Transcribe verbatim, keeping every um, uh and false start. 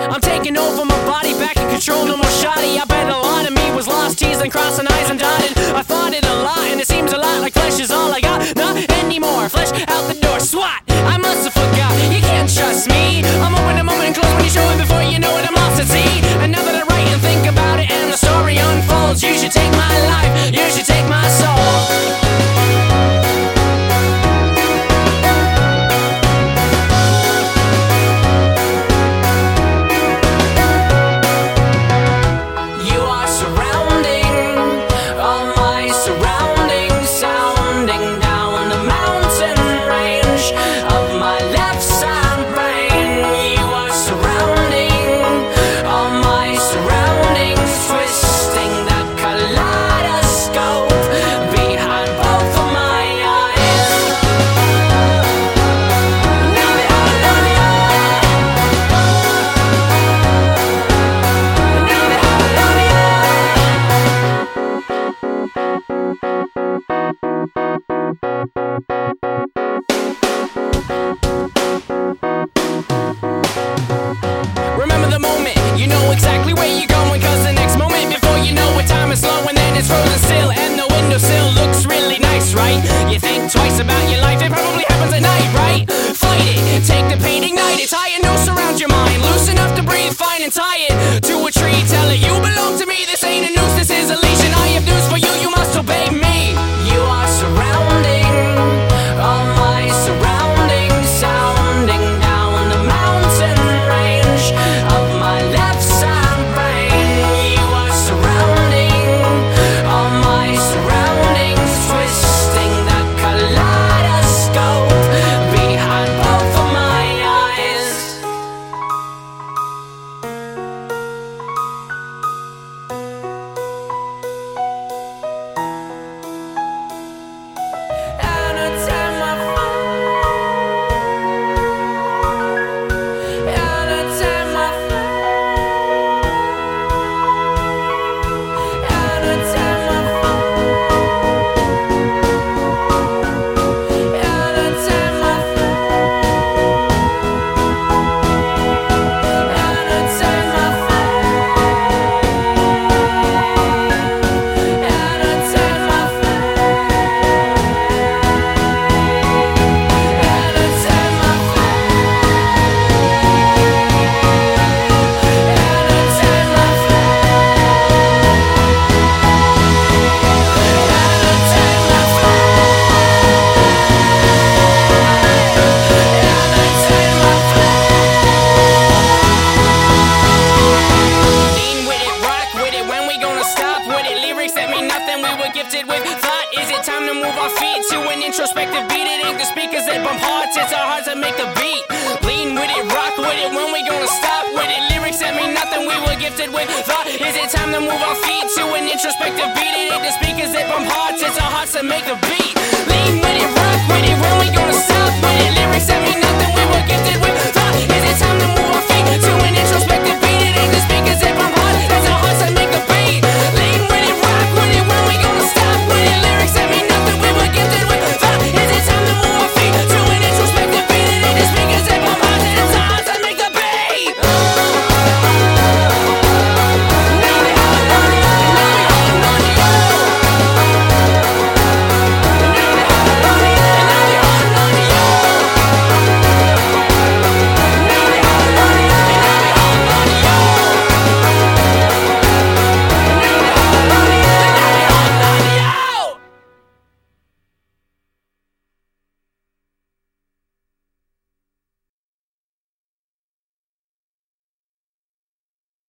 I'm taking over my body, back in control, no more shoddy. I bet a lot of me was lost, T's and crossing I's and dotted. I fought it a lot, and it seems a lot like flesh is all I got. Not anymore, flesh out the door, swat. I must have forgot, you can't trust me. I'm open a moment and close when you show it. Before you know it, I'm lost at sea. And now that I write and think about it and the story unfolds, you should take my life, you should take my soul. Exactly where you're going, cause the next moment before you know it, time is slow and then it's frozen still. And the windowsill looks really nice, right? You think twice about your life, it probably happens at night, right? Fight it, take the pain, ignite it, tie a noose around your mind, loose enough to breathe fine and tie it to a tree. Tell it you belong to me, this ain't a noose, this is a leash. And I have news for you, you must obey me. You are surrounding all my surroundings, sounding down the mountain range of my left side. Introspective beat, it ain't the speakers that bump hearts, it's our hearts that make the beat. Lean with it, rock with it, when we gonna stop with it? Lyrics that mean nothing, we were gifted with thought. Is it time to move our feet to an introspective beat? It ain't the speakers that bump hearts, it's our hearts that make the beat.